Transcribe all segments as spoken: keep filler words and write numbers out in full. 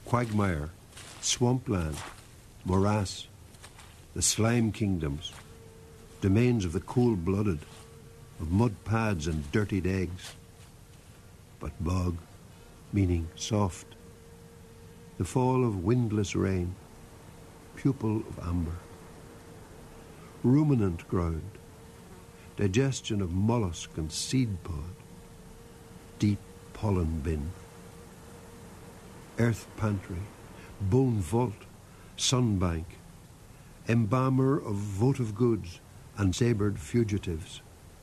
quagmire, swampland, morass, the slime kingdoms, domains of the cool-blooded, of mud pads and dirtied eggs. But bog, meaning soft, the fall of windless rain, pupil of amber. Ruminant ground, digestion of mollusk and seed pod, deep pollen bin. Earth pantry, bone vault, sunbank, embalmer of votive goods and sabred fugitives.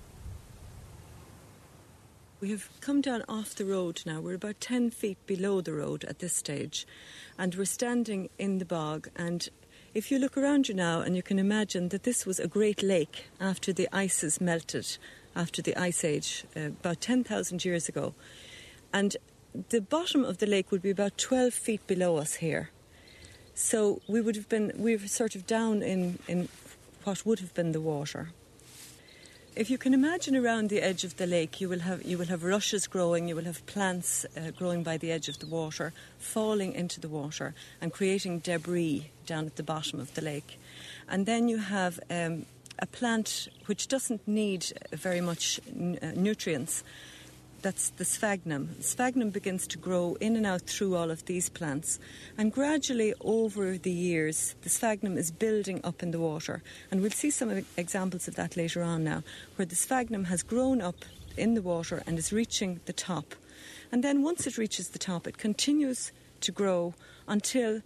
We have come down off the road now. We're about ten feet below the road at this stage, and we're standing in the bog. And if you look around you now, and you can imagine that this was a great lake after the ices melted, after the Ice Age, uh, about ten thousand years ago. And the bottom of the lake would be about twelve feet below us here. So we would have been, we were sort of down in, in what would have been the water. If you can imagine around the edge of the lake, you will have you will have rushes growing, you will have plants uh, growing by the edge of the water, falling into the water and creating debris down at the bottom of the lake. And then you have um, a plant which doesn't need very much n- uh, nutrients. That's the sphagnum. Sphagnum begins to grow in and out through all of these plants. And gradually over the years, the sphagnum is building up in the water. And we'll see some examples of that later on now, where the sphagnum has grown up in the water and is reaching the top. And then once it reaches the top, it continues to grow until,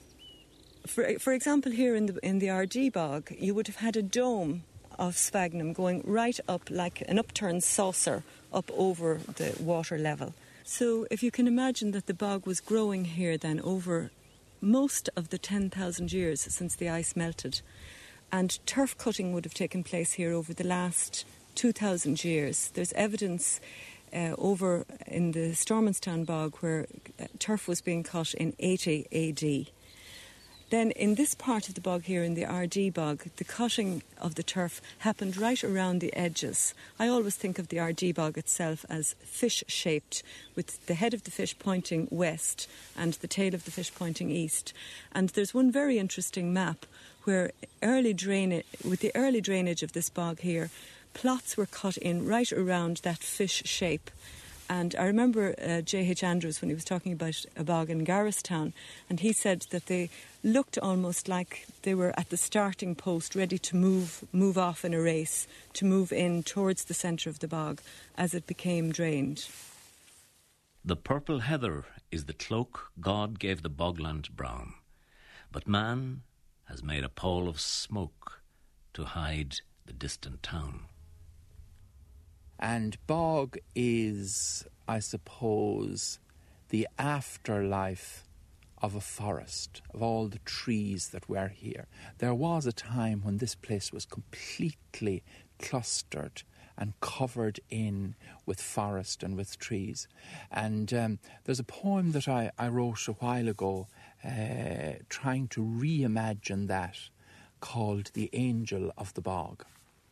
for, for example, here in the, in the Ardee bog, you would have had a dome of sphagnum going right up like an upturned saucer up over the water level. So if you can imagine that the bog was growing here then over most of the ten thousand years since the ice melted, and turf cutting would have taken place here over the last two thousand years. There's evidence uh, over in the Stormanstown bog where uh, turf was being cut in eighty A D. Then in this part of the bog here, in the Ardee bog, the cutting of the turf happened right around the edges. I always think of the Ardee bog itself as fish-shaped, with the head of the fish pointing west and the tail of the fish pointing east. And there's one very interesting map where early drainage, with the early drainage of this bog here, plots were cut in right around that fish shape. And I remember uh, J H Andrews when he was talking about a bog in Garristown, and he said that they looked almost like they were at the starting post, ready to move move off in a race, to move in towards the centre of the bog as it became drained. The purple heather is the cloak God gave the bogland brown, but man has made a pall of smoke to hide the distant town. And bog is, I suppose, the afterlife of a forest, of all the trees that were here. There was a time when this place was completely clustered and covered in with forest and with trees. And um, there's a poem that I, I wrote a while ago uh, trying to reimagine that, called The Angel of the Bog.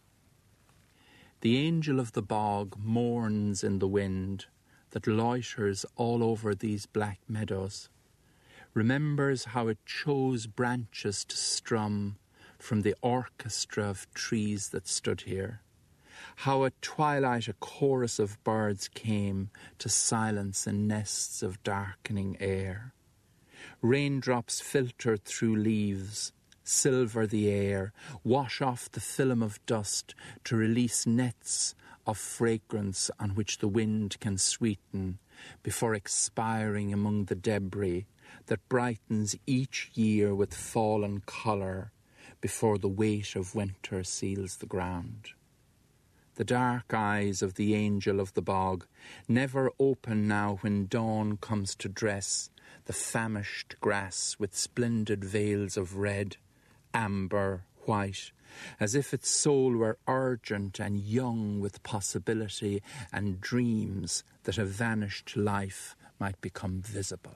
The angel of the bog mourns in the wind that loiters all over these black meadows, remembers how it chose branches to strum from the orchestra of trees that stood here, how at twilight a chorus of birds came to silence in nests of darkening air. Raindrops filtered through leaves, silver the air, wash off the film of dust to release nets of fragrance on which the wind can sweeten before expiring among the debris that brightens each year with fallen colour before the weight of winter seals the ground. The dark eyes of the angel of the bog never open now when dawn comes to dress the famished grass with splendid veils of red, amber, white, as if its soul were urgent and young with possibility and dreams that a vanished life might become visible.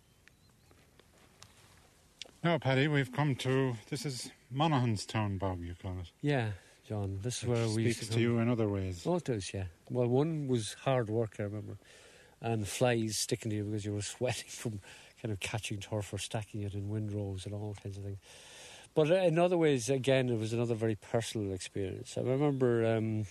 Now, Paddy, we've come to, this is Monaghanstown bog, you call it. Yeah, John, this is Which where we... speaks to you in other ways. Oh, it does, yeah. Well, one was hard work, I remember, and flies sticking to you because you were sweating from kind of catching turf or stacking it in windrows and all kinds of things. But in other ways, again, it was another very personal experience. I remember um,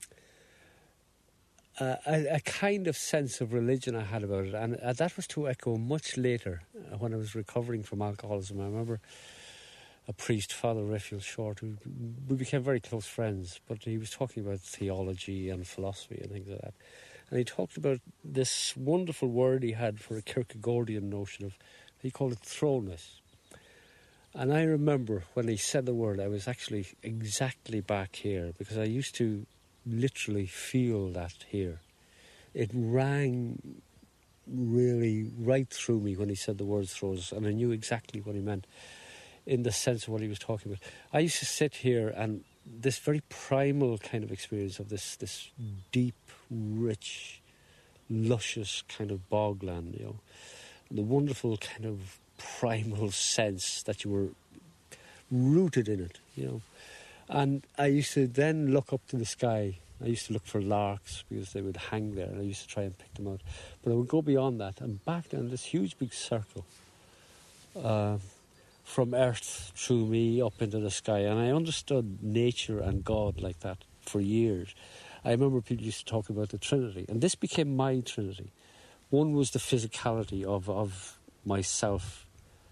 a, a kind of sense of religion I had about it, and uh, that was to echo much later uh, when I was recovering from alcoholism. I remember a priest, Father Raphael Short, who we became very close friends, but he was talking about theology and philosophy and things like that. And he talked about this wonderful word he had for a Kierkegaardian notion of, he called it thrownness. And I remember when he said the word, I was actually exactly back here, because I used to literally feel that here. It rang really right through me when he said the word throws, and I knew exactly what he meant in the sense of what he was talking about. I used to sit here, and this very primal kind of experience of this this deep, rich, luscious kind of bogland, you know, the wonderful kind of primal sense that you were rooted in it, you know. And I used to then look up to the sky. I used to look for larks because they would hang there, and I used to try and pick them out. But I would go beyond that and back down this huge big circle uh, from earth through me up into the sky. And I understood nature and God like that for years. I remember people used to talk about the Trinity, and this became my Trinity. One was the physicality of, of myself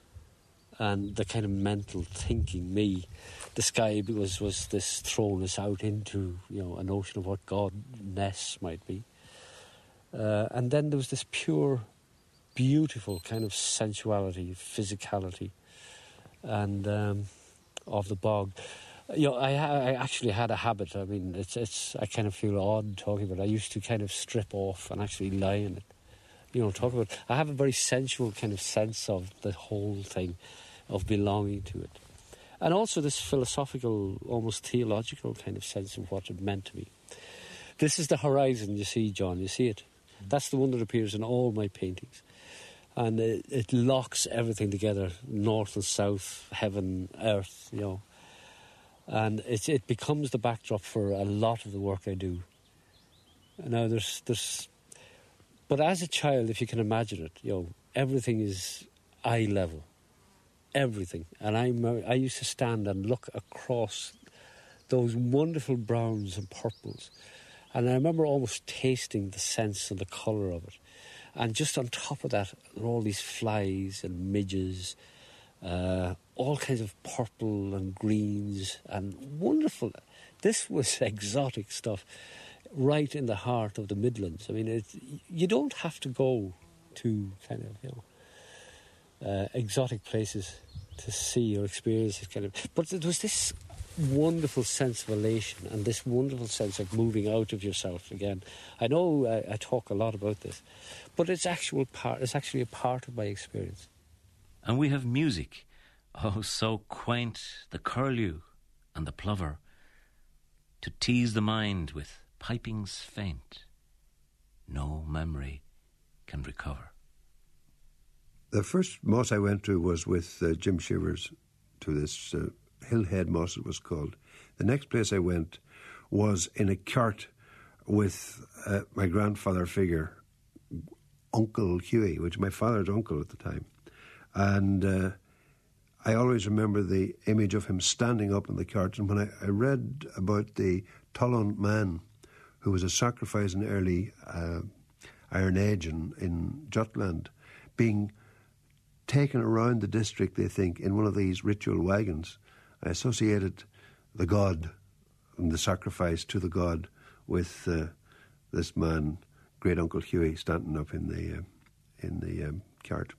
and the kind of mental thinking, me. The sky was, was this thrown us out into, you know, a notion of what Godness might be. Uh, and then there was this pure, beautiful kind of sensuality, physicality, and um, of the bog. You know, I, I actually had a habit. I mean, it's it's. I kind of feel odd talking about it. I used to kind of strip off and actually lie in it. You know, talk about. I have a very sensual kind of sense of the whole thing, of belonging to it, and also this philosophical, almost theological kind of sense of what it meant to me. This is the horizon, you see, John. You see it. That's the one that appears in all my paintings, and it, it locks everything together: north and south, heaven, earth. You know. And it, it becomes the backdrop for a lot of the work I do. Now, there's, there's, but as a child, if you can imagine it, you know, everything is eye level, everything. And I, I used to stand and look across those wonderful browns and purples, and I remember almost tasting the sense and the colour of it. And just on top of that, there are all these flies and midges. Uh, all kinds of purple and greens and wonderful. This was exotic stuff right in the heart of the Midlands. I mean, it, you don't have to go to kind of, you know, uh, exotic places to see or experience this kind of... But there was this wonderful sense of elation and this wonderful sense of moving out of yourself again. I know I, I talk a lot about this, but it's actual part. It's actually a part of my experience. And we have music, oh, so quaint, the curlew and the plover, to tease the mind with pipings faint, no memory can recover. The first moss I went to was with uh, Jim Shivers to this uh, Hillhead Moss, it was called. The next place I went was in a cart with uh, my grandfather figure, Uncle Huey, which was my father's uncle at the time. And uh, I always remember the image of him standing up in the cart. And when I, I read about the Tullunt man, who was a sacrifice in early uh, Iron Age in, in Jutland, being taken around the district, they think, in one of these ritual wagons, I associated the god and the sacrifice to the god with uh, this man, Great Uncle Huey, standing up in the, uh, in the um, cart.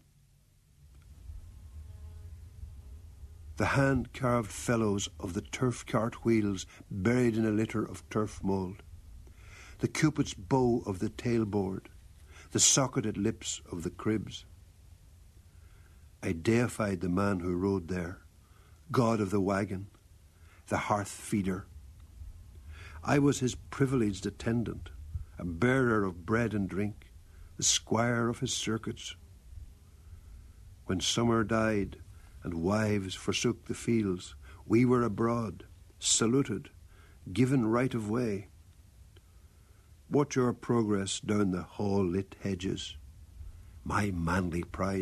The hand-carved fellows of the turf cart wheels buried in a litter of turf mould, the cupid's bow of the tailboard, the socketed lips of the cribs. I deified the man who rode there, god of the wagon, the hearth feeder. I was his privileged attendant, a bearer of bread and drink, the squire of his circuits. When summer died, and wives forsook the fields, we were abroad, saluted, given right of way. Watch your progress down the hall-lit hedges. My manly pride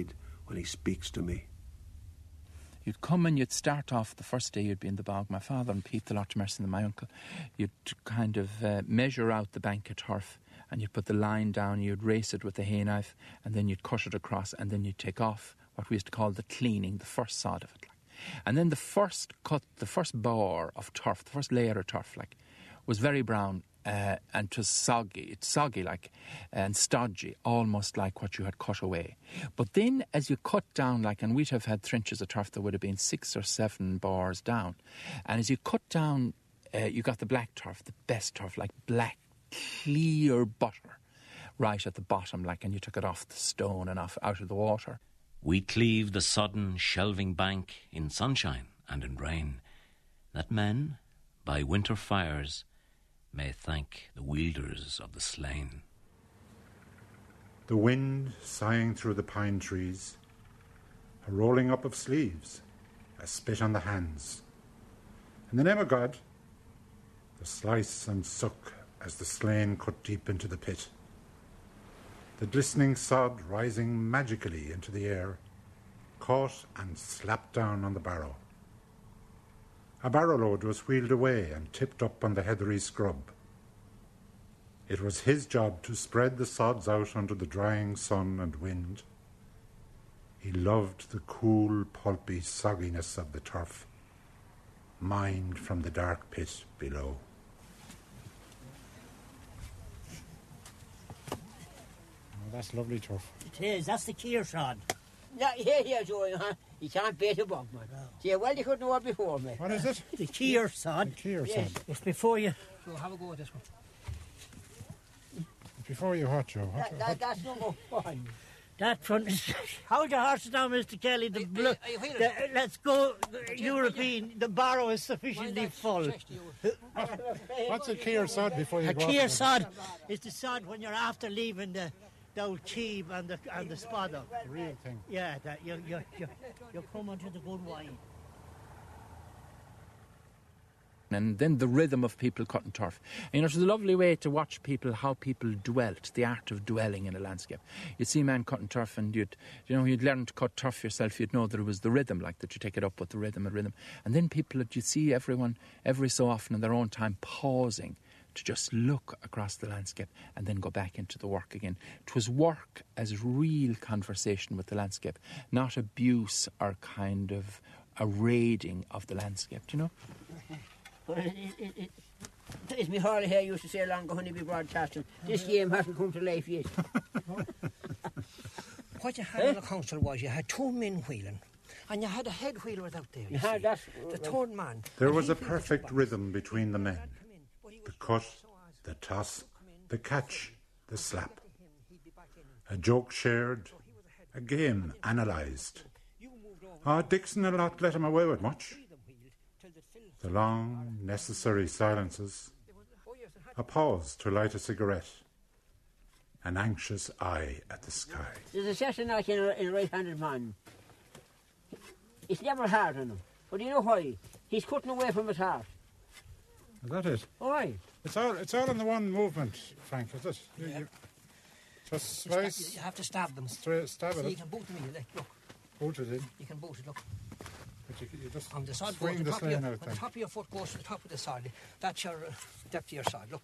when he speaks to me. You'd come and you'd start off the first day you'd be in the bog. My father and Pete, the Lord Mercy, and my uncle, you'd kind of uh, measure out the bank of turf, and you'd put the line down, you'd race it with the hay knife, and then you'd cut it across, and then you'd take off what we used to call the cleaning, the first sod of it. Like. And then the first cut, the first bar of turf, the first layer of turf, like, was very brown, uh, and it was soggy. It's soggy, like, and stodgy, almost like what you had cut away. But then, as you cut down, like, and we'd have had trenches of turf that would have been six or seven bars down, and as you cut down, uh, you got the black turf, the best turf, like black, clear butter, right at the bottom, like, and you took it off the stone and off out of the water. We cleave the sodden, shelving bank in sunshine and in rain, that men, by winter fires, may thank the wielders of the slain. The wind sighing through the pine trees, a rolling up of sleeves, a spit on the hands. In the name of God, the slice and suck as the slain cut deep into the pit. The glistening sod rising magically into the air, caught and slapped down on the barrow. A barrow load was wheeled away and tipped up on the heathery scrub. It was his job to spread the sods out under the drying sun and wind. He loved the cool, pulpy sogginess of the turf, mined from the dark pit below. Oh, that's lovely turf. It is, that's the Keir sod. Yeah, here, here, Joey, huh? You can't beat a bog, man. No. Yeah, well, you couldn't know what before, mate. What is it? The Keir sod. The Keir yes. sod. It's before you... So have a go at this one. Before you hot, Joe. That, that, that's number one. That front is... Hold your horses down, Mister Kelly. The blue... The, let's go European. The barrow is sufficiently full. What's a Keir sod before you a go? A Keir sod is the sod when you're after leaving the... the old cheap and the and the spadder. The real thing. Yeah, that you you you you come onto the good wine. And then the rhythm of people cutting turf. And, you know, it was a lovely way to watch people, how people dwelt, the art of dwelling in a landscape. You'd see a man cutting turf and you'd, you know, you'd learn to cut turf yourself. You'd know that it was the rhythm, like that you take it up with the rhythm and rhythm. And then people, you'd see everyone, every so often in their own time, pausing to just look across the landscape and then go back into the work again. It was work as real conversation with the landscape, not abuse or kind of a raiding of the landscape, do you know? But it, it, it, it, it's me Harley here used to say long ago when he be broadcasting, this game hasn't come to life yet. What you had in the council was you had two men wheeling, and you had a head wheeler out there. You yeah, see, that's, the third man. There was a perfect rhythm between the men. The cut, the toss, the catch, the slap. A joke shared, a game analysed. Ah, Dixon had not let him away with much. The long, necessary silences. A pause to light a cigarette. An anxious eye at the sky. There's a certain like in a, in a right-handed man. It's never hard on him. But you know why? He's cutting away from his heart. Is that it? Aye. It's all it's all in the one movement, Frank, is it? You, Yeah. you just slice, You have to stab them. straight, stab So it, you can boot them in. Like, look, boot it in, you can boot it. Look, but you, you just on the sod goes swing to the the top of your, sling when out the then. top of your foot goes to the top of the sod. That's your uh, depth of your sod. Look,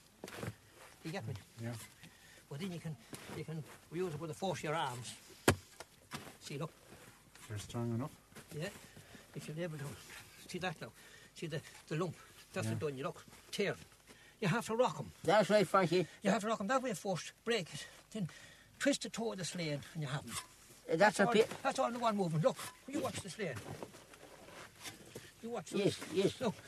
you get me. Yeah. But then you can you can use it with the force of your arms. See, look. You're strong enough. Yeah, if you're able to see that now, see the, the lump. That's Yeah. it done. You look, tear. You have to rock them. That's right, Frankie. You have to rock them that way first. Break it, then twist the toe of the sling, and you have them. Uh, That's a all, bit... That's all in the one movement. Look, you watch the sling. You watch. Yes, this. yes. Look.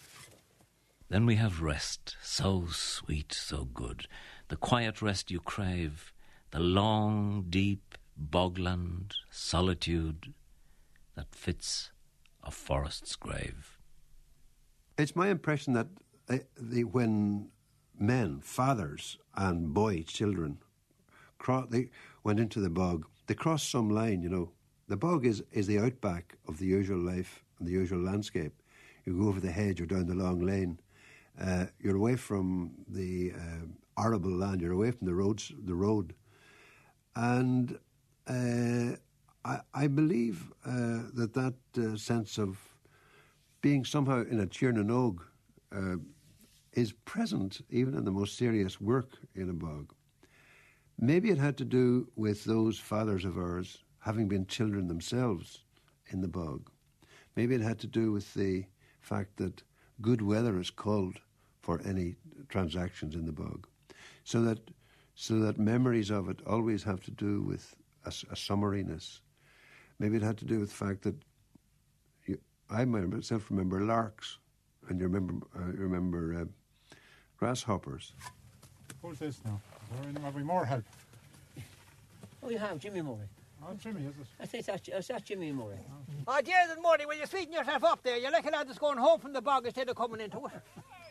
Then we have rest, so sweet, so good. The quiet rest you crave, the long, deep bogland solitude that fits a forest's grave. It's my impression that uh, the, when men, fathers and boy children, cro- they went into the bog, they crossed some line, you know. The bog is, is the outback of the usual life and the usual landscape. You go over the hedge or down the long lane. Uh, you're away from the uh, arable land. You're away from the roads, the road. And uh, I, I believe uh, that that uh, sense of being somehow in a Tirnanog uh, is present even in the most serious work in a bog. Maybe it had to do with those fathers of ours having been children themselves in the bog. Maybe it had to do with the fact that good weather is called for any transactions in the bog, so that so that memories of it always have to do with a, a summariness. Maybe it had to do with the fact that you, I myself remember larks, and you remember uh, remember uh, grasshoppers. Who's this now? Is there any more help? Oh, you have Jimmy Murray. Oh, Jimmy, is it? I think that's, is that Jimmy Murray. Oh, oh dear the Murray, when you're feeding yourself up there, you're like a lad that's going home from the bog instead of coming into it.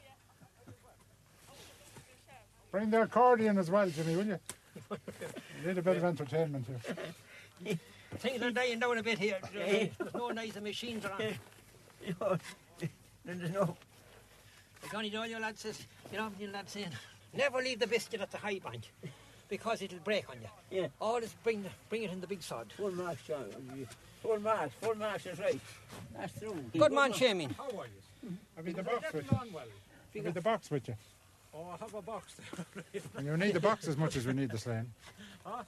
Bring the accordion as well, Jimmy, will you? You need a bit of entertainment here. Things are dying down a bit here. There's no nice machines around. There's no... Like Johnny Doyle, your lad says, you know, your lad saying, never leave the biscuit at the high bank because it'll break on you. Yeah. Always bring the, bring it in the big sod. Full marks, John. Full marks, full marks is right. That's true. Good man, Shamin. How are you? I'll be the box with you. I'll be the box with you. Oh, I have a box there. And you need the box as much as we need the sling. Huh?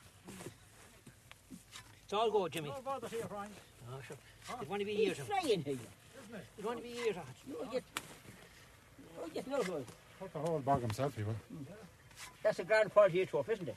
It's all go, Jimmy. No bother here, Brian. Oh, sure. Huh? You want to be here, He's flying here. You want to be here, You get... You get no good. Put the whole bog himself, he will. That's a grand part of your turf, isn't it?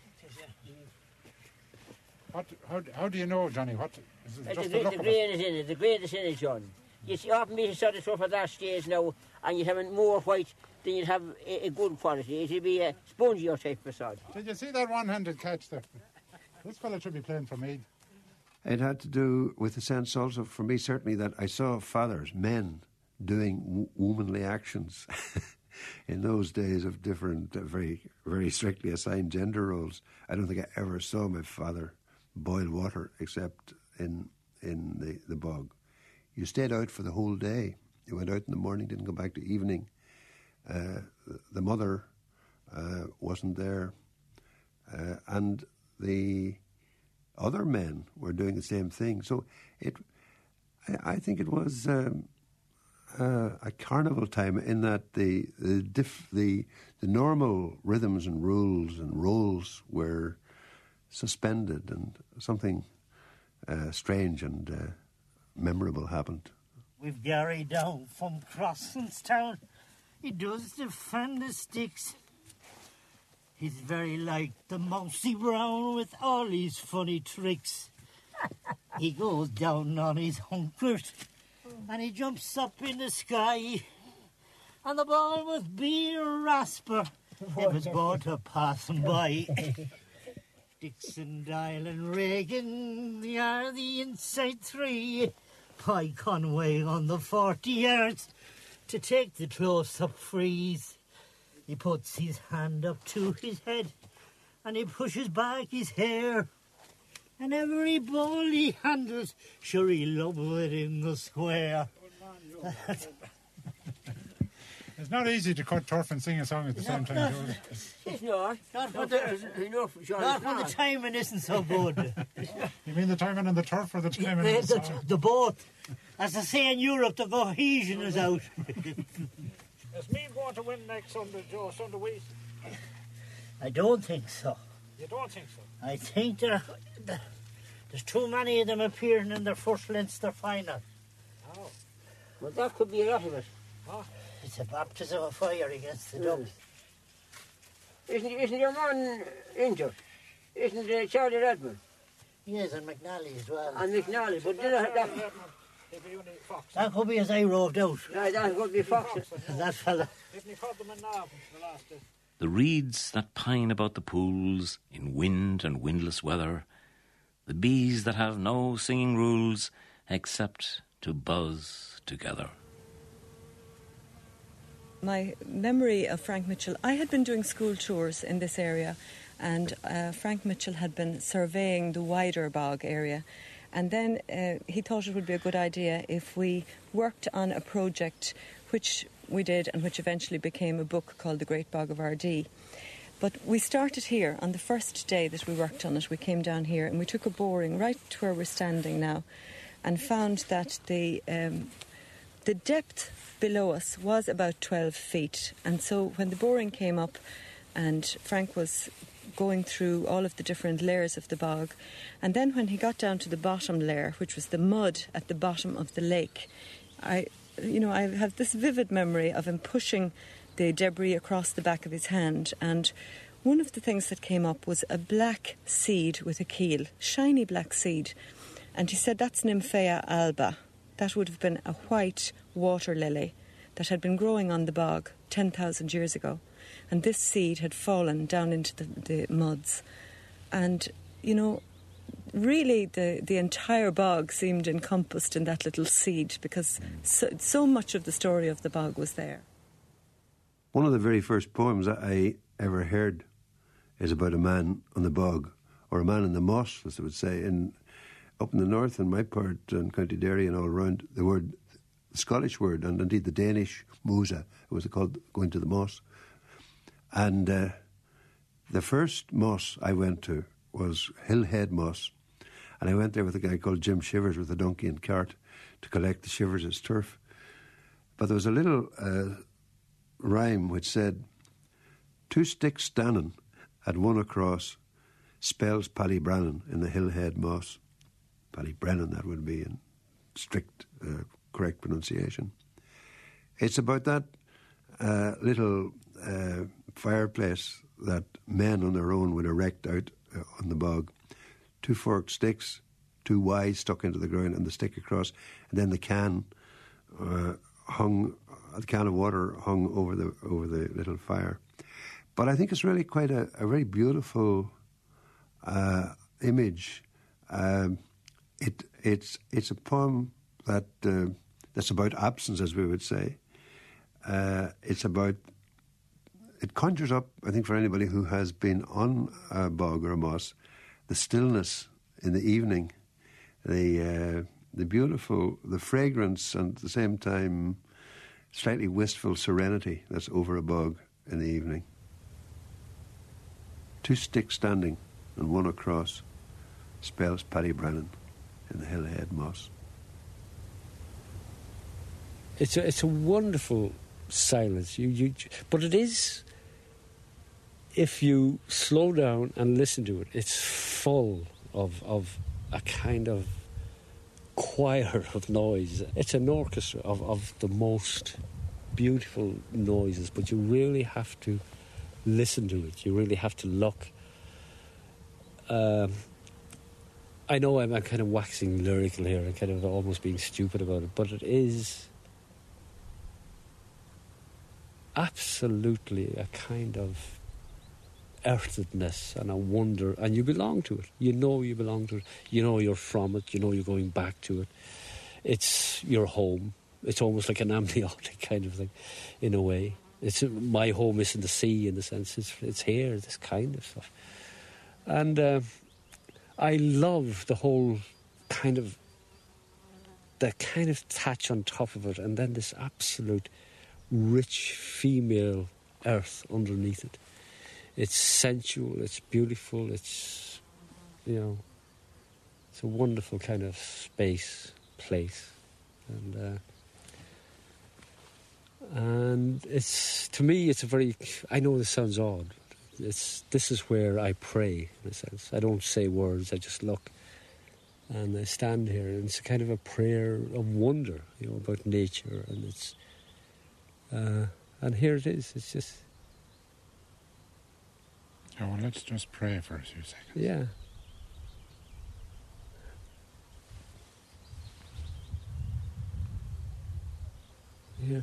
What, how, how do you know, Johnny? What is it Uh, just the, the look the of grain it? is in it. The grain is in it, John. You see, often be sort of turf at that stage now, and you'd have more white than you'd have a, a good quality. It'd be a spongier type of sod. Did you see that one-handed catch there? This fella should be playing for Meath. It had to do with the sense also, for me certainly, that I saw fathers, men, doing w- womanly actions in those days of different, uh, very very strictly assigned gender roles. I don't think I ever saw my father boil water except in in the, the bog. You stayed out for the whole day. You went out in the morning, didn't go back to evening. Uh, the mother uh, wasn't there. Uh, and the other men were doing the same thing. So it, I, I think it was um, uh, a carnival time in that the the, diff, the the normal rhythms and rules and roles were suspended, and something uh, strange and uh, memorable happened. We've Gary down from Crossenstown. He does defend the sticks. He's very like the Mousy Brown with all his funny tricks. He goes down on his hunkers and he jumps up in the sky. And the ball must be a rasper if it's born to pass him by. Dixon, Dial and Reagan, they are the inside three. Pie Conway on the forty yards to take the close-up freeze. He puts his hand up to his head and he pushes back his hair. And every ball he handles, sure he loves it in the square. It's not easy to cut turf and sing a song at the same time, George. It's not. Not Not for the, the, not, John, not it's when the not. timing isn't so good. You mean the timing on the turf or the timing the, on the the, song? the both. As they say in Europe, the cohesion is out. Is me going to win next Sunday, Joe, Sunday week? I don't think so. You don't think so? I think there, there- there's too many of them appearing in their first Leinster final. Oh. Well, that could be a lot of it. It's a baptism of fire against the Dubs. Isn't, isn't your man injured? Isn't uh, Charlie Redmond Yes, and McNally as well. and McNally? But did that, that, If he only Fox. That could be as I roved out. no, that would be Fox. That fella. Didn't he caught them in Navan the last day? The reeds that pine about the pools in wind and windless weather, the bees that have no singing rules except to buzz together. My memory of Frank Mitchell, I had been doing school tours in this area, and uh, Frank Mitchell had been surveying the wider bog area, and then uh, he thought it would be a good idea if we worked on a project which we did and which eventually became a book called The Great Bog of Ardee. But we started here on the first day that we worked on it. We came down here and we took a boring right to where we're standing now and found that the um, the depth below us was about twelve feet. And so when the boring came up and Frank was going through all of the different layers of the bog, and then when he got down to the bottom layer, which was the mud at the bottom of the lake, I, you know, I have this vivid memory of him pushing the debris across the back of his hand, and one of the things that came up was a black seed with a keel, shiny black seed, and he said that's Nymphaea alba. That would have been a white water lily that had been growing on the bog ten thousand years ago, and this seed had fallen down into the, the muds, and, you know, really the, the entire bog seemed encompassed in that little seed, because so, so much of the story of the bog was there. One of the very first poems I ever heard is about a man on the bog, or a man in the moss, as they would say. In, up in the north, in my part, in County Derry and all around, the word, the Scottish word, and indeed the Danish, musa, it was called going to the moss. And uh, the first moss I went to was Hillhead Moss, and I went there with a guy called Jim Shivers with a donkey and cart to collect the Shivers' turf. But there was a little uh, rhyme which said, two sticks standing at one across spells Paddy Brannan in the Hillhead Moss. Paddy Brennan, that would be in strict uh, correct pronunciation. It's about that uh, little uh, fireplace that men on their own would erect out uh, on the bog. Two forked sticks, two Y's stuck into the ground and the stick across, and then the can uh, hung, a can of water hung over the over the little fire. But I think it's really quite a, a very beautiful uh, image. Um, it it's it's a poem that uh, that's about absence, as we would say. Uh, it's about, it conjures up, I think, for anybody who has been on a bog or a moss, the stillness in the evening, the uh, the beautiful, the fragrance, and at the same time, slightly wistful serenity that's over a bog in the evening. Two sticks standing and one across spells Paddy Brannan in the Hillhead Moss. It's a, it's a wonderful silence. You, you, but it is, if you slow down and listen to it, it's full of of a kind of choir of noise. It's an orchestra of, of the most beautiful noises, but you really have to listen to it. You really have to look. Um, I know I'm, I'm kind of waxing lyrical here and kind of almost being stupid about it, but it is absolutely a kind of earthedness and a wonder, and you belong to it. You know you belong to it. You know you're from it. You know you're going back to it. It's your home. It's almost like an amniotic kind of thing, in a way. It's my home isn't the sea in the sense it's it's here. This kind of stuff, and uh, I love the whole kind of the kind of thatch on top of it, and then this absolute rich female earth underneath it. It's sensual, it's beautiful, it's, you know, it's a wonderful kind of space, place. And uh, and it's, to me, it's a very, I know this sounds odd, it's this is where I pray, in a sense. I don't say words, I just look. And I stand here, and it's a kind of a prayer of wonder, you know, about nature, and it's, uh, and here it is, it's just... Oh, well, let's just pray for a few seconds. Yeah. Yeah.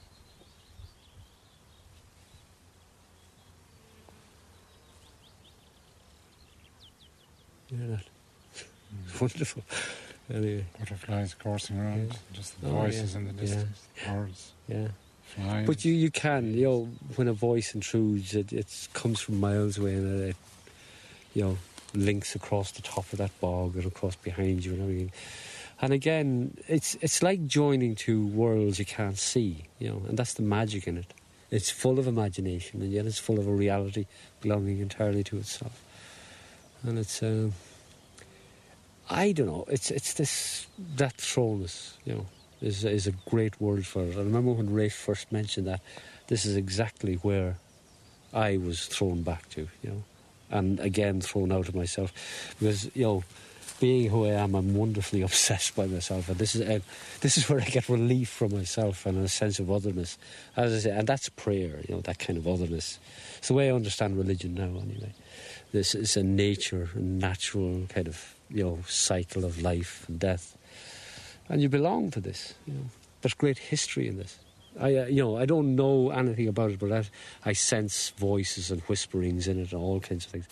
Yeah, that. Mm. Wonderful. Anyway. Butterflies coursing around, yeah. Just the oh, voices yeah. in the distance, yeah. birds. Yeah. Flying. But you, you can, you know, when a voice intrudes, it, it comes from miles away, and it, you know, links across the top of that bog and across behind you and everything. And again, it's it's like joining two worlds you can't see, you know, and that's the magic in it. It's full of imagination, and yet it's full of a reality belonging entirely to itself. And it's, um, I don't know, it's it's this, that thrownness, you know, is, is a great word for it. I remember when Ray first mentioned that, this is exactly where I was thrown back to, you know, and again thrown out of myself. Because, you know, being who I am, I'm wonderfully obsessed by myself, and this is uh, this is where I get relief from myself and a sense of otherness, as I say, and that's prayer, you know, that kind of otherness. It's the way I understand religion now, anyway. This is a nature, a natural kind of, you know, cycle of life and death, and you belong to this. You know, there's great history in this. I, uh, you know, I don't know anything about it, but I, I sense voices and whisperings in it, and all kinds of things.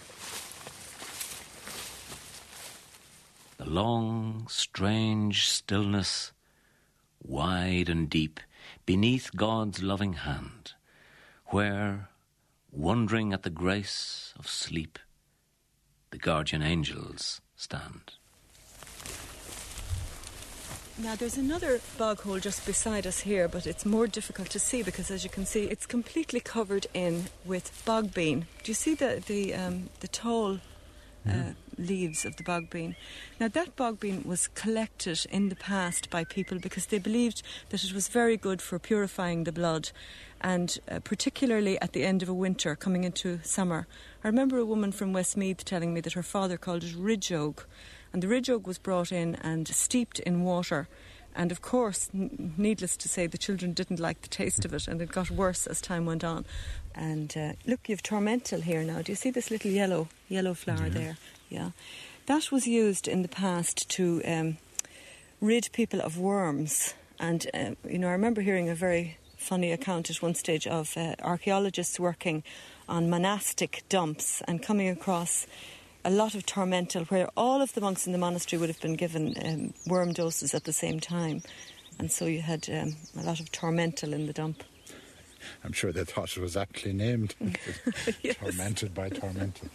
The long, strange stillness, wide and deep, beneath God's loving hand, where, wondering at the grace of sleep, the guardian angels stand. Now, there's another bog hole just beside us here, but it's more difficult to see because, as you can see, it's completely covered in with bog bean. Do you see the the um, the tall uh, leaves of the bog bean? Now, that bog bean was collected in the past by people because they believed that it was very good for purifying the blood, and uh, particularly at the end of a winter coming into summer. I remember a woman from Westmeath telling me that her father called it ridgeogue. And the ridgeogue was brought in and steeped in water. And of course, n- needless to say, the children didn't like the taste of it, and it got worse as time went on. And uh, look, you've tormental here now. Do you see this little yellow yellow flower yeah. there? Yeah. That was used in the past to um, rid people of worms. And, uh, you know, I remember hearing a very funny account at one stage of uh, archaeologists working on monastic dumps and coming across a lot of tormental, where all of the monks in the monastery would have been given um, worm doses at the same time. And so you had um, a lot of tormental in the dump. I'm sure they thought it was aptly named. Yes. Tormented by tormental.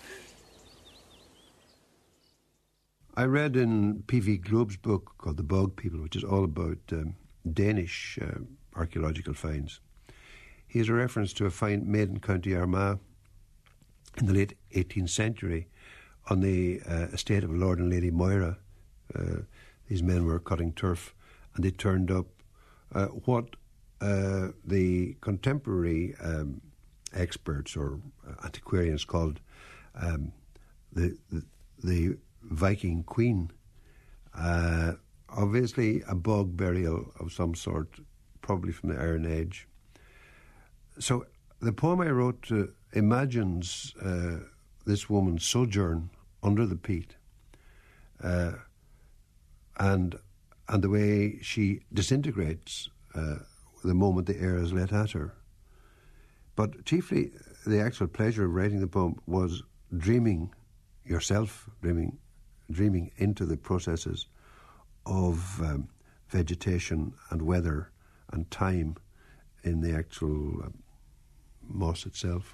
I read in P V Globe's book called The Bog People, which is all about um, Danish uh, archaeological finds. He has a reference to a find made in County Armagh in the late eighteenth century on the uh, estate of Lord and Lady Moira. Uh, these men were cutting turf, and they turned up uh, what uh, the contemporary um, experts or antiquarians called um, the, the the Viking Queen. Uh, obviously a bog burial of some sort, probably from the Iron Age. So the poem I wrote uh, imagines uh, this woman's sojourn under the peat, uh, and and the way she disintegrates uh, the moment the air is let at her. But chiefly, the actual pleasure of writing the poem was dreaming yourself, dreaming, dreaming into the processes of um, vegetation and weather and time in the actual uh, moss itself.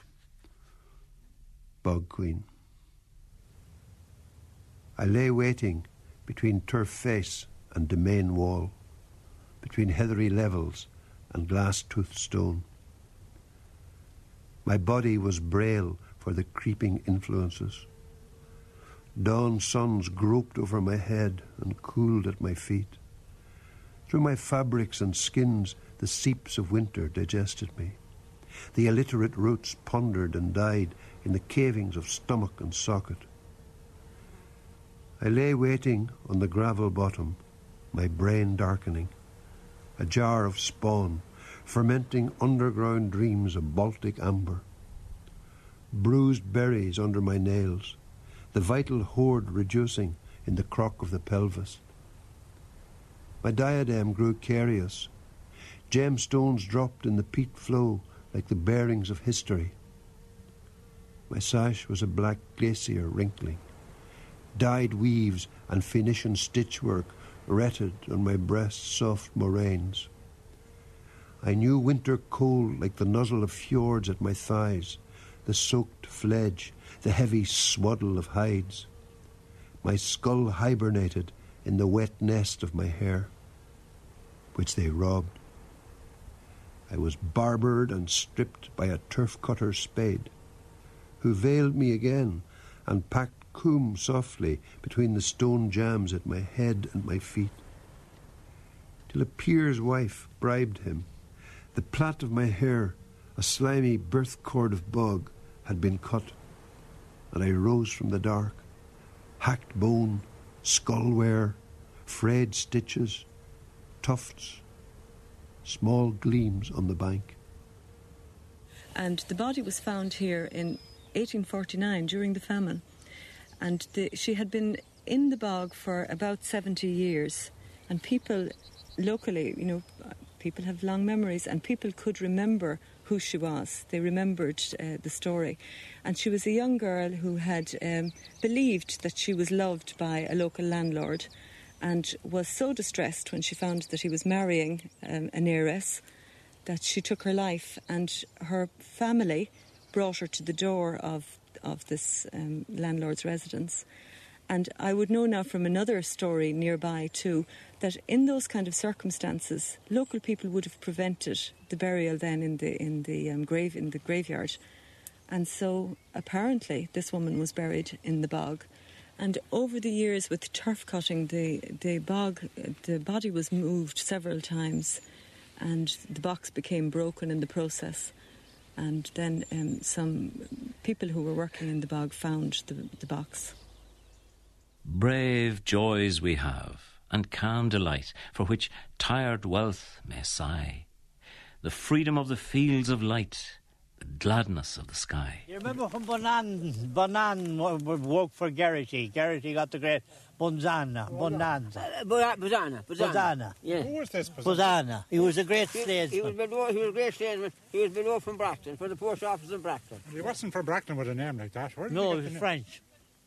Bog Queen. I lay waiting between turf face and domain wall, between heathery levels and glass-toothed stone. My body was braille for the creeping influences. Dawn suns groped over my head and cooled at my feet. Through my fabrics and skins, the seeps of winter digested me. The illiterate roots pondered and died in the cavings of stomach and socket. I lay waiting on the gravel bottom, my brain darkening, a jar of spawn, fermenting underground dreams of Baltic amber. Bruised berries under my nails, the vital hoard reducing in the crock of the pelvis. My diadem grew carious. Gemstones dropped in the peat flow like the bearings of history. My sash was a black glacier wrinkling. Dyed weaves and Phoenician stitchwork retted on my breast's soft moraines. I knew winter cold like the nuzzle of fjords at my thighs, the soaked fledge, the heavy swaddle of hides. My skull hibernated in the wet nest of my hair, which they robbed. I was barbered and stripped by a turf cutter's spade, who veiled me again and packed coombe softly between the stone jams at my head and my feet, till a peer's wife bribed him. The plait of my hair, a slimy birth cord of bog, had been cut, and I rose from the dark, hacked bone, skull wear, frayed stitches, tufts, small gleams on the bank. And the body was found here in eighteen forty-nine during the famine, and the, she had been in the bog for about seventy years, and people locally, you know, people have long memories, and people could remember who she was. They remembered uh, the story. And she was a young girl who had um, believed that she was loved by a local landlord, and was so distressed when she found that he was marrying um, an heiress that she took her life, and her family brought her to the door of, of this um, landlord's residence. And I would know now from another story nearby too, that in those kind of circumstances, local people would have prevented the burial then in the in the um, grave in the graveyard, and so apparently this woman was buried in the bog. And over the years, with turf cutting, the the bog, the body was moved several times, and the box became broken in the process. And then um, some people who were working in the bog found the, the box. Brave joys we have, and calm delight, for which tired wealth may sigh. The freedom of the fields of light, the gladness of the sky. You remember when Bonan, Bonan worked for Geraghty? Geraghty got the great Bonzana, Bonanza. Uh, Bozana, Bozana. Bozana. Yeah. Who was this? Bozana. He was a great He, he statesman. was below, he was a great statesman. He was below from Bracton, for the post office in Bracton. He wasn't from Bracton with a name like that. Where did No, he he get was the French.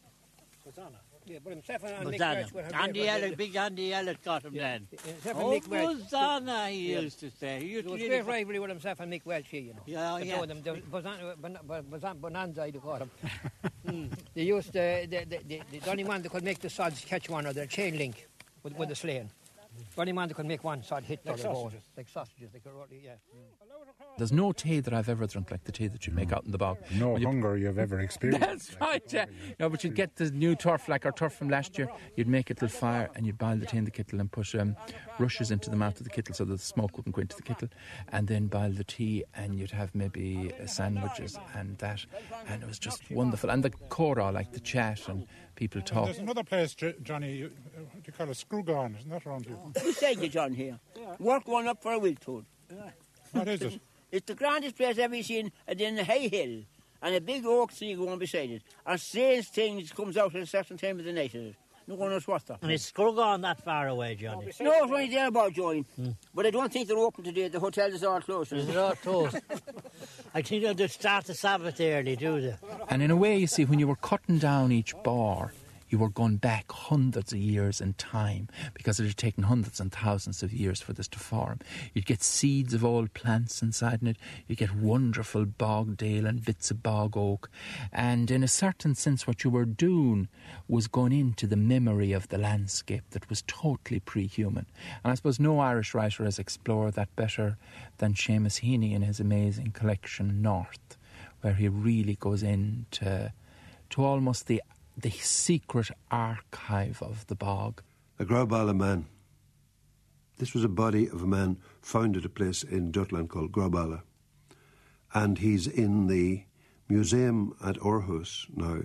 Yeah, but himself and Nick Bozana. Welch would have Andy never- Elliott, big Andy Elliott got him then. Himself and Oh, Nick Welch. Bozana, he Yeah. used to say. He used There was to great really... rivalry with himself and Mick Welch here, you know. Yeah, The yeah. two of them, the Bozan- Bon- Bozan- Bonanza, they call him. They used, uh, the, the, the, the only man that could make the sods catch one another, chain link with, with the slaying. The only man that could make one sod hit the Like other ball. sausages. Like sausages. They could, really- yeah. There's no tea that I've ever drunk like the tea that you make out in the bog. No When you- hunger you've ever experienced. That's right, yeah. No, but you'd get the new turf, like our turf from last year. You'd make a little fire and you'd boil the tea in the kettle and put um, rushes into the mouth of the kettle so that the smoke wouldn't go into the kettle, and then boil the tea, and you'd have maybe uh, sandwiches and that, and it was just wonderful. And the chora, like the chat and people talk. There's another place, J- Johnny, you, uh, what do you call it? Screwgone, isn't that around here? Beside you, John, here. Work one up for a week, toad. What is it? It's the grandest place I've ever seen, and then the high hill, and a big oak tree going beside it. And strange things comes out at a certain time of the night. It. No one knows what's that. And it's Screwgone that far away, Johnny. No, it's only there about join. Hmm. But I don't think they're open today. The hotel is all closed. Is it all closed? I think they'll just start the Sabbath early, do they? And in a way, you see, when you were cutting down each bar, you were going back hundreds of years in time, because it had taken hundreds and thousands of years for this to form. You'd get seeds of old plants inside in it. You'd get wonderful bog dale and bits of bog oak. And in a certain sense, what you were doing was going into the memory of the landscape that was totally pre-human. And I suppose no Irish writer has explored that better than Seamus Heaney in his amazing collection North, where he really goes into to almost the the secret archive of the bog. The Groballa man. This was a body of a man found at a place in Jutland called Groballa. And he's in the museum at Aarhus now.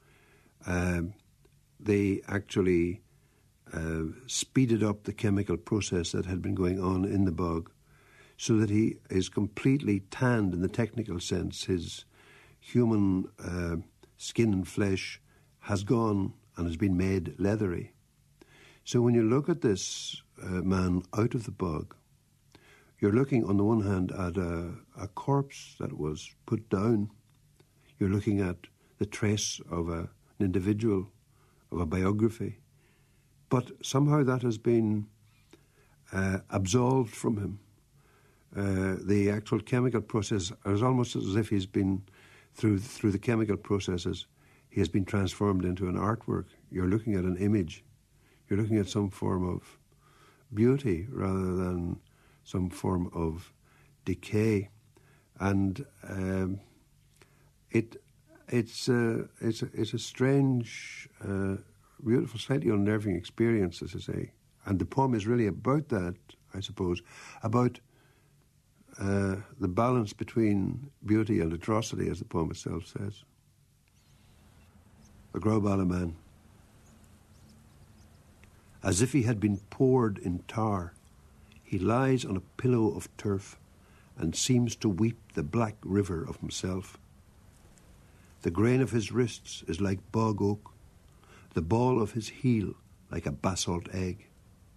Um, they actually uh, speeded up the chemical process that had been going on in the bog so that he is completely tanned in the technical sense. His human uh, skin and flesh has gone and has been made leathery. So when you look at this uh, man out of the bog, you're looking on the one hand at a, a corpse that was put down. You're looking at the trace of a, an individual, of a biography. But somehow that has been uh, absolved from him. Uh, the actual chemical process is almost as if he's been, through through the chemical processes, he has been transformed into an artwork. You're looking at an image. You're looking at some form of beauty rather than some form of decay, and um, it it's uh, it's a, it's a strange, uh, beautiful, slightly unnerving experience, as I say. And the poem is really about that, I suppose, about uh, the balance between beauty and atrocity, as the poem itself says. A Grobala man. As if he had been poured in tar, he lies on a pillow of turf and seems to weep the black river of himself. The grain of his wrists is like bog oak, the ball of his heel like a basalt egg.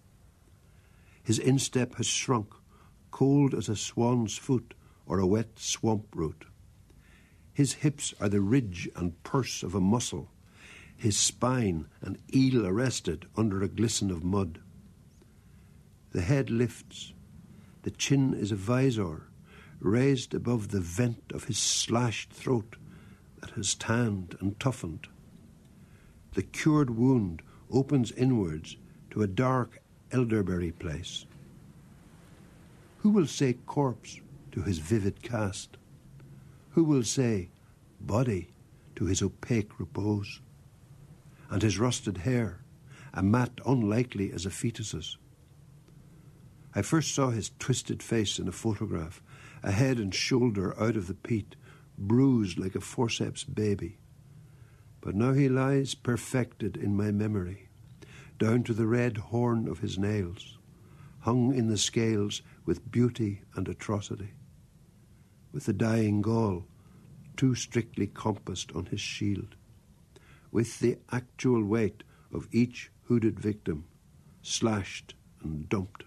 His instep has shrunk, cold as a swan's foot or a wet swamp root. His hips are the ridge and purse of a mussel, his spine an eel arrested under a glisten of mud. The head lifts, the chin is a visor, raised above the vent of his slashed throat that has tanned and toughened. The cured wound opens inwards to a dark elderberry place. Who will say corpse to his vivid cast? Who will say body to his opaque repose? And his rusted hair, a mat unlikely as a fetus's. I first saw his twisted face in a photograph, a head and shoulder out of the peat, bruised like a forceps baby. But now he lies perfected in my memory, down to the red horn of his nails, hung in the scales with beauty and atrocity, with the dying gall too strictly compassed on his shield, with the actual weight of each hooded victim slashed and dumped.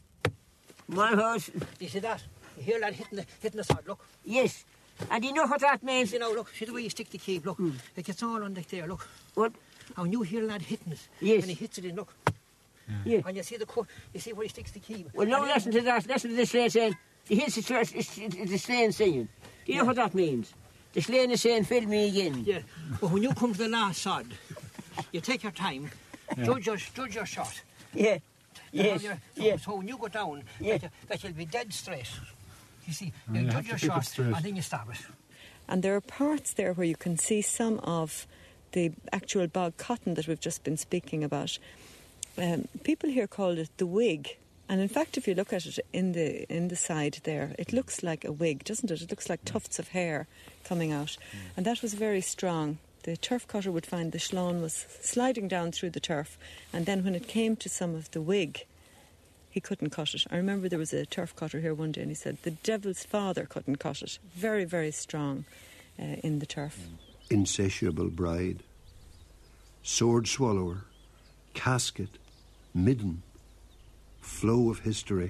My horse. You see that? You hear that hitting the, hitting the sod, look. Yes. And you know what that means? You know, look, see the way you stick the key, look. Mm. It gets all on the there, look. What? And you hear that hitting it. Yes. And he hits it in, look. Yeah. Yeah. And you see the co- you see where he sticks the key. Well, no, and listen to that. Listen to the Slane saying. He hits it first. It's, it's, it's the Slane singing. Do you yeah. know what that means? The Slane is saying, fill me again. Yeah. But when you come to the last sod, you take your time, yeah. judge, your, judge your shot. Yeah. Yes. Your, so, yeah. so when you go down, yeah. that, that you'll be dead straight. You see, you, you you judge your shot and then you stab it. And there are parts there where you can see some of the actual bog cotton that we've just been speaking about. Um, people here called it the wig. And in fact, if you look at it in the in the side there, it looks like a wig, doesn't it? It looks like tufts of hair coming out. And that was very strong. The turf cutter would find the shlán was sliding down through the turf, and then when it came to some of the wig, he couldn't cut it. I remember there was a turf cutter here one day, and he said the devil's father couldn't cut it. Very, very strong uh, in the turf. Insatiable bride, sword swallower, casket, midden, flow of history,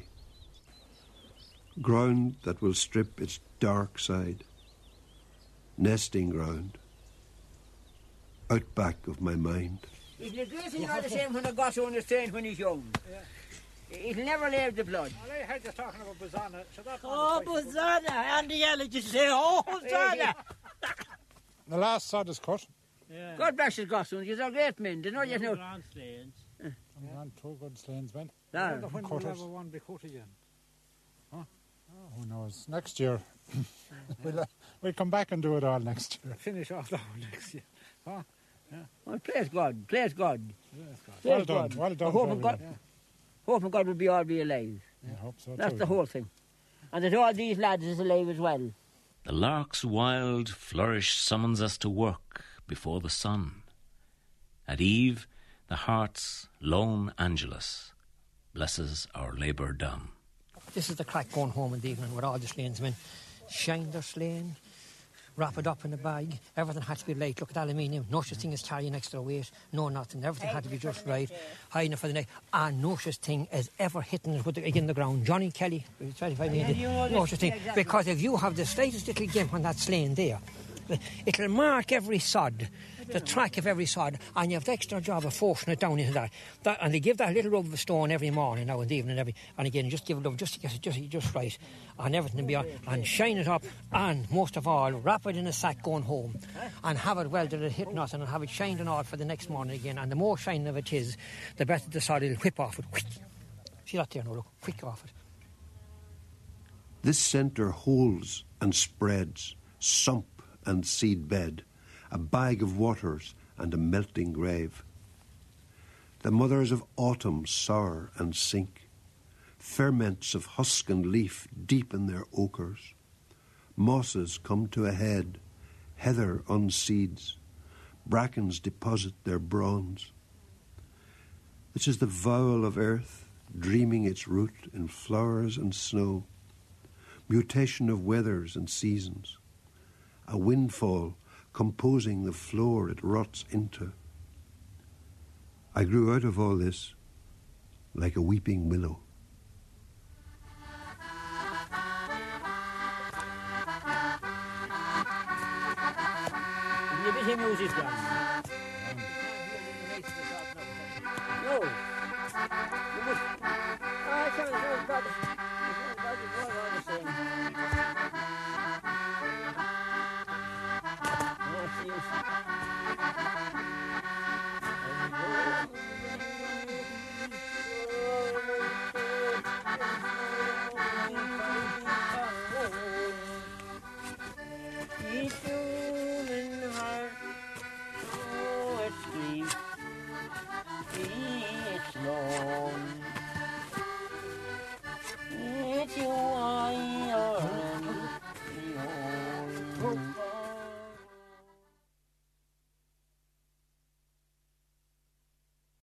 ground that will strip its dark side, nesting ground, outback of my mind. Isn't it great thing all the same when I got to understand when he's young? Yeah. It'll never leave the blood. Well, I heard you talking about Buzana. So that oh, Buzana! And the yellow just say, oh, Buzana! The last sod is cut. Yeah. God bless his gospel. You're a great men. They know you know. I'm on two good slains, men. I wonder when we'll ever one be cut again. Huh? Oh, who knows? Next year. we'll, uh, we'll come back and do it all next year. Finish off that one next year. Huh? Yeah. Well, praise God. Praise God. Yes, God. Praise well done. God. Well done. Hoping God, yeah. hoping God will be all be alive. Yeah, I hope so. That's too, the yeah. whole thing. And that all these lads is alive as well. The lark's wild flourish summons us to work before the sun. At eve, the heart's lone Angelus blesses our labour done. This is the crack going home in the evening with all the slanesmen. Shine their slane, wrap it up in a bag. Everything had to be light. Look at aluminium. No such thing as carrying extra weight. No nothing. Everything had to be just right. Hiding it for the night. And no such thing as ever hitting it with the, in the ground. Johnny Kelly, twenty-five minutes. No such thing. Because if you have the slightest little gimp on that slane there, it'll mark every sod, the track of every sod, and you have the extra job of forcing it down into that. that and they give that little rub of a stone every morning now in the evening, every, and again, just give it up, just to get it just, just right, and everything will be on, and shine it up, and most of all, wrap it in a sack going home, and have it welded at hit nothing, and have it shined and all for the next morning again, and the more shining of it is, the better the sod will whip off it. Quick. See that there now, look, quick off it. This centre holds and spreads sump and seed bed, a bag of waters and a melting grave. The mothers of autumn sour and sink, ferments of husk and leaf deepen their ochres. Mosses come to a head, heather unseeds, brackens deposit their bronze. This is the vowel of earth, dreaming its root in flowers and snow, mutation of weathers and seasons, a windfall composing the floor it rots into. I grew out of all this like a weeping willow. Isn't it a bit of music, John?